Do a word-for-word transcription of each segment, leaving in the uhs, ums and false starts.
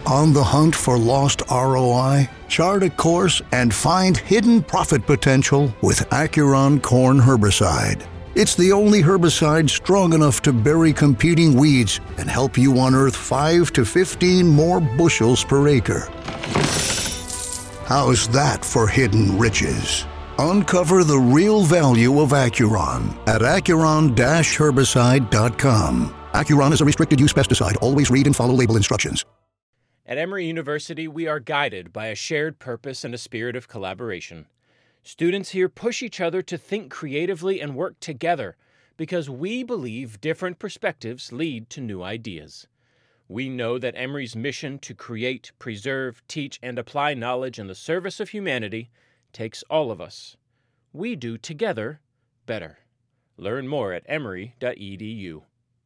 On the hunt for lost R O I? Chart a course and find hidden profit potential with Acuron Corn Herbicide. It's the only herbicide strong enough to bury competing weeds and help you unearth five to fifteen more bushels per acre. How's that for hidden riches? Uncover the real value of Acuron at acuron dash herbicide dot com. Acuron is a restricted use pesticide. Always read and follow label instructions. At Emory University, we are guided by a shared purpose and a spirit of collaboration. Students here push each other to think creatively and work together because we believe different perspectives lead to new ideas. We know that Emory's mission to create, preserve, teach, and apply knowledge in the service of humanity takes all of us. We do together better. Learn more at emory dot e d u.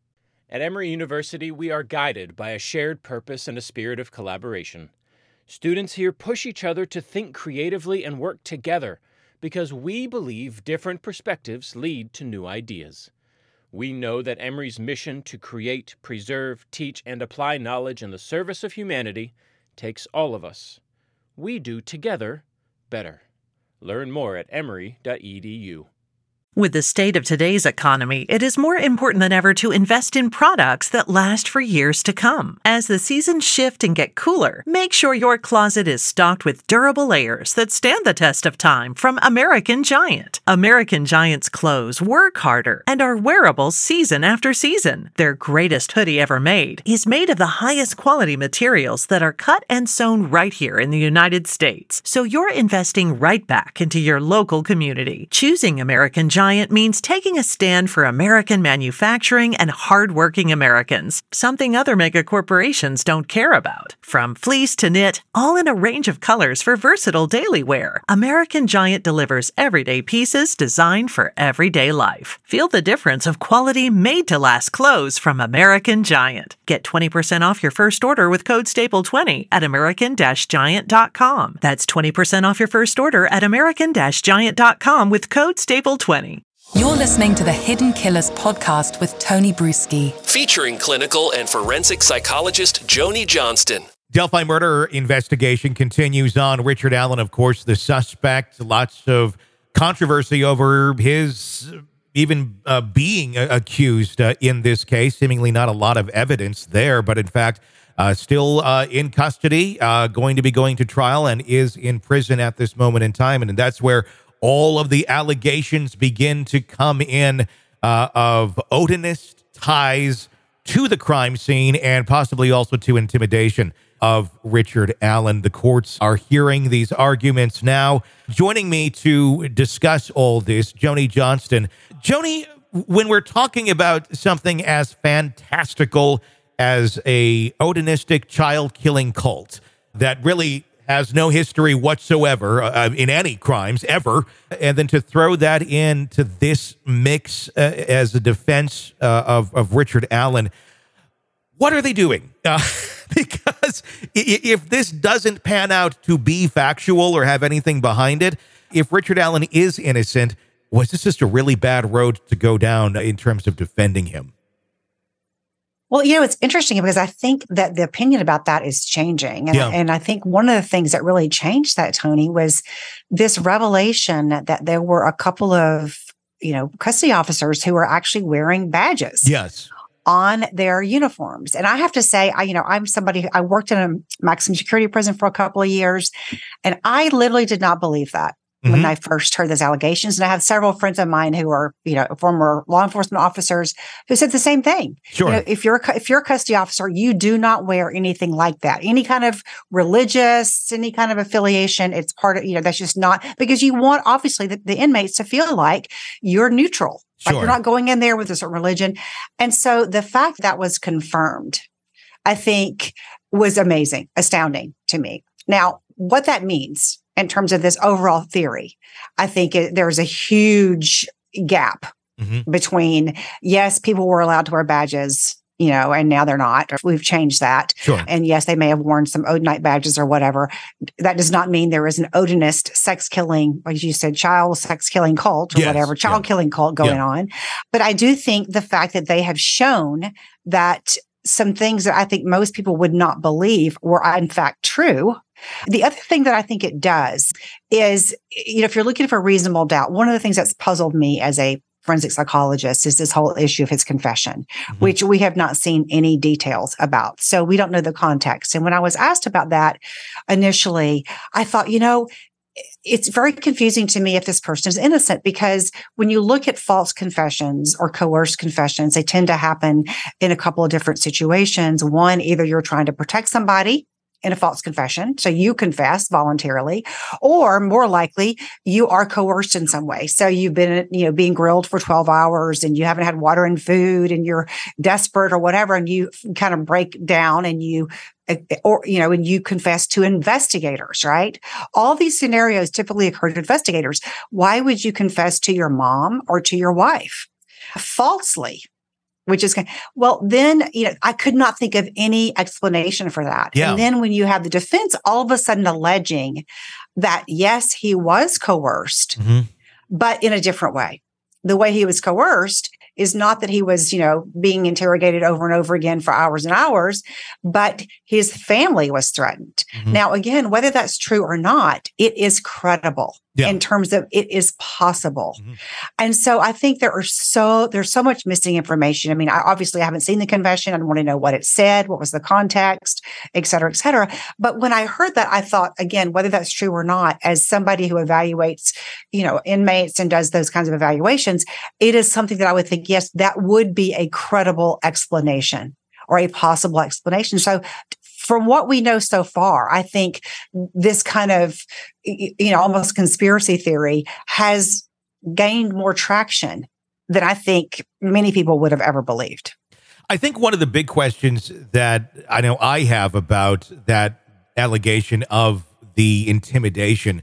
At Emory University, we are guided by a shared purpose and a spirit of collaboration. Students here push each other to think creatively and work together because we believe different perspectives lead to new ideas. We know that Emory's mission to create, preserve, teach, and apply knowledge in the service of humanity takes all of us. We do together better. Learn more at emory dot e d u. With the state of today's economy, it is more important than ever to invest in products that last for years to come. As the seasons shift and get cooler, make sure your closet is stocked with durable layers that stand the test of time from American Giant. American Giant's clothes work harder and are wearable season after season. Their greatest hoodie ever made is made of the highest quality materials that are cut and sewn right here in the United States. So you're investing right back into your local community. Choosing American Giant means taking a stand for American manufacturing and hardworking Americans, something other mega corporations don't care about. From fleece to knit, all in a range of colors for versatile daily wear, American Giant delivers everyday pieces designed for everyday life. Feel the difference of quality made-to-last clothes from American Giant. Get twenty percent off your first order with code staple twenty at american dash giant dot com. That's twenty percent off your first order at american dash giant dot com with code staple twenty. You're listening to the Hidden Killers podcast with Tony Bruschi, featuring clinical and forensic psychologist Joni Johnston. Delphi murder investigation continues on. Richard Allen, of course, the suspect. Lots of controversy over his even uh, being uh, accused uh, in this case. Seemingly not a lot of evidence there, but in fact, uh, still uh, in custody, uh, going to be going to trial, and is in prison at this moment in time. And that's where all of the allegations begin to come in uh, of Odinist ties to the crime scene and possibly also to intimidation of Richard Allen. The courts are hearing these arguments now. Joining me to discuss all this, Joni Johnston. Joni, when we're talking about something as fantastical as a Odinistic child-killing cult that really has no history whatsoever uh, in any crimes ever, and then to throw that into this mix uh, as a defense uh, of, of Richard Allen, what are they doing? Uh, because if this doesn't pan out to be factual or have anything behind it, if Richard Allen is innocent, was this just a really bad road to go down in terms of defending him? Well, you know, it's interesting because I think that the opinion about that is changing. And, yeah. and I think one of the things that really changed that, Tony, was this revelation that there were a couple of, you know, custody officers who were actually wearing badges. Yes. On their uniforms. And I have to say, I, you know, I'm somebody who, I worked in a maximum security prison for a couple of years, and I literally did not believe that. Mm-hmm. When I first heard those allegations. And I have several friends of mine who are, you know, former law enforcement officers who said the same thing. Sure. You know, if you're, if you're a custody officer, you do not wear anything like that. Any kind of religious, any kind of affiliation, it's part of, you know, that's just not, because you want, obviously, the, the inmates to feel like you're neutral. Sure. Like you're not going in there with a certain religion. And so the fact that was confirmed, I think, was amazing, astounding to me. Now, what that means in terms of this overall theory, I think it, there's a huge gap mm-hmm. between, yes, people were allowed to wear badges, you know, and now they're not. We've changed that. Sure. And yes, they may have worn some Odinite badges or whatever. That does not mean there is an Odinist sex killing, like you said, child sex killing cult or yes. whatever, child yeah. killing cult going yeah. on. But I do think the fact that they have shown that some things that I think most people would not believe were in fact true. The other thing that I think it does is, you know, if you're looking for reasonable doubt, one of the things that's puzzled me as a forensic psychologist is this whole issue of his confession, mm-hmm. which we have not seen any details about. So we don't know the context. And when I was asked about that initially, I thought, you know, it's very confusing to me if this person is innocent, because when you look at false confessions or coerced confessions, they tend to happen in a couple of different situations. One, either you're trying to protect somebody in a false confession, so you confess voluntarily, or more likely you are coerced in some way. So you've been, you know, being grilled for twelve hours and you haven't had water and food and you're desperate or whatever, and you kind of break down and you, or, you know, and you confess to investigators, right? All these scenarios typically occur to investigators. Why would you confess to your mom or to your wife falsely? Which is, well, then, you know, I could not think of any explanation for that. Yeah. And then when you have the defense all of a sudden alleging that, yes, he was coerced, mm-hmm. but in a different way. The way he was coerced is not that he was, you know, being interrogated over and over again for hours and hours, but his family was threatened. Mm-hmm. Now, again, whether that's true or not, it is credible yeah. in terms of it is possible. Mm-hmm. And so I think there are so, there's so much missing information. I mean, I obviously haven't seen the confession. I want to know what it said, what was the context, et cetera, et cetera. But when I heard that, I thought, again, whether that's true or not, as somebody who evaluates, you know, inmates and does those kinds of evaluations, it is something that I would think, yes, that would be a credible explanation or a possible explanation. So from what we know so far, I think this kind of, you know, almost conspiracy theory has gained more traction than I think many people would have ever believed. I think one of the big questions that I know I have about that allegation of the intimidation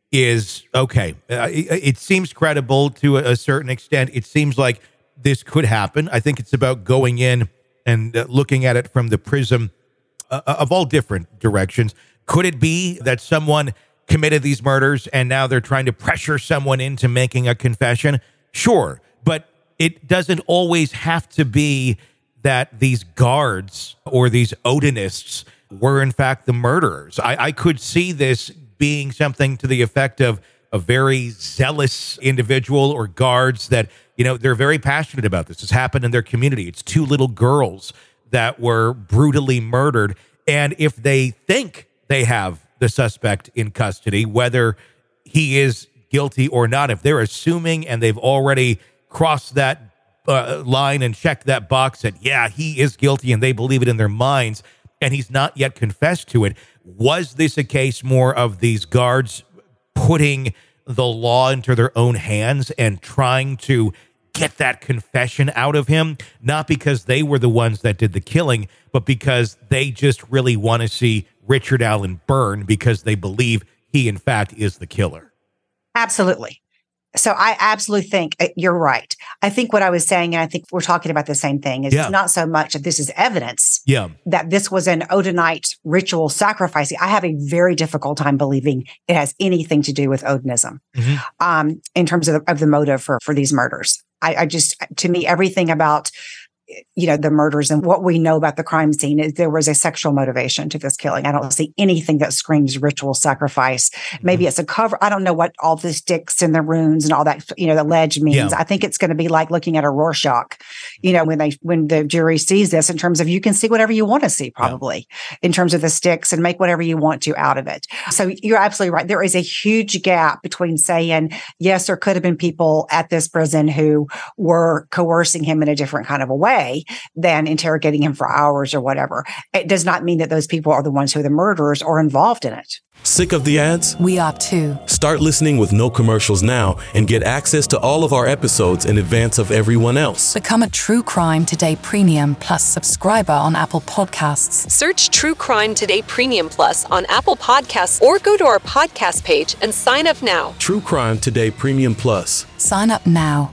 is, okay, uh, it, it seems credible to a, a certain extent. It seems like this could happen. I think it's about going in and uh, looking at it from the prism uh, of all different directions. Could it be that someone committed these murders and now they're trying to pressure someone into making a confession? Sure, but it doesn't always have to be that these guards or these Odinists were in fact the murderers. I, I could see this being something to the effect of a very zealous individual or guards that, you know, they're very passionate about this. This happened in their community. It's two little girls that were brutally murdered. And if they think they have the suspect in custody, whether he is guilty or not, if they're assuming and they've already crossed that uh, line and checked that box that, yeah, he is guilty and they believe it in their minds and he's not yet confessed to it, was this a case more of these guards putting the law into their own hands and trying to get that confession out of him, not because they were the ones that did the killing, but because they just really want to see Richard Allen burn because they believe he, in fact, is the killer? Absolutely. So I absolutely think you're right. I think what I was saying, and I think we're talking about the same thing, is yeah. it's not so much that this is evidence yeah. that this was an Odinite ritual sacrifice. I have a very difficult time believing it has anything to do with Odinism mm-hmm. um, in terms of, of the motive for, for these murders. I, I just, to me, everything about, you know, the murders and what we know about the crime scene is there was a sexual motivation to this killing. I don't see anything that screams ritual sacrifice. Mm-hmm. Maybe it's a cover. I don't know what all the sticks and the runes and all that, you know, the ledge means. Yeah. I think it's going to be like looking at a Rorschach, you know, when they, when the jury sees this in terms of you can see whatever you want to see probably yeah. in terms of the sticks and make whatever you want to out of it. So you're absolutely right. There is a huge gap between saying, yes, there could have been people at this prison who were coercing him in a different kind of a way than interrogating him for hours or whatever. It does not mean that those people are the ones who are the murderers or involved in it. Sick of the ads? We are too. Start listening with no commercials now and get access to all of our episodes in advance of everyone else. Become a True Crime Today Premium Plus subscriber on Apple Podcasts. Search True Crime Today Premium Plus on Apple Podcasts or go to our podcast page and sign up now. True Crime Today Premium Plus. Sign up now.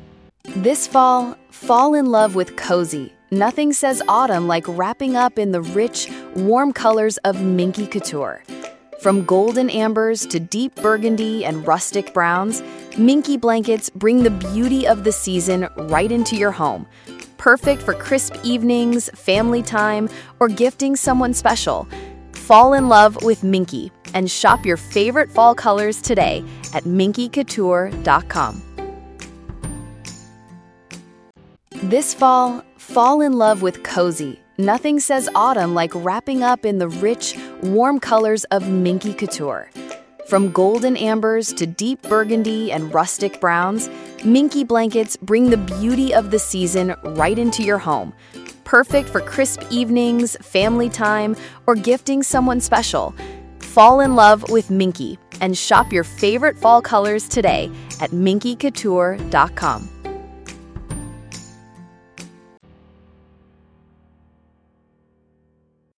This fall, fall in love with cozy. Nothing says autumn like wrapping up in the rich, warm colors of Minky Couture. From golden ambers to deep burgundy and rustic browns, Minky blankets bring the beauty of the season right into your home. Perfect for crisp evenings, family time, or gifting someone special. Fall in love with Minky and shop your favorite fall colors today at minky couture dot com. This fall, fall in love with cozy. Nothing says autumn like wrapping up in the rich, warm colors of Minky Couture. From golden ambers to deep burgundy and rustic browns, Minky blankets bring the beauty of the season right into your home. Perfect for crisp evenings, family time, or gifting someone special. Fall in love with Minky and shop your favorite fall colors today at minky couture dot com.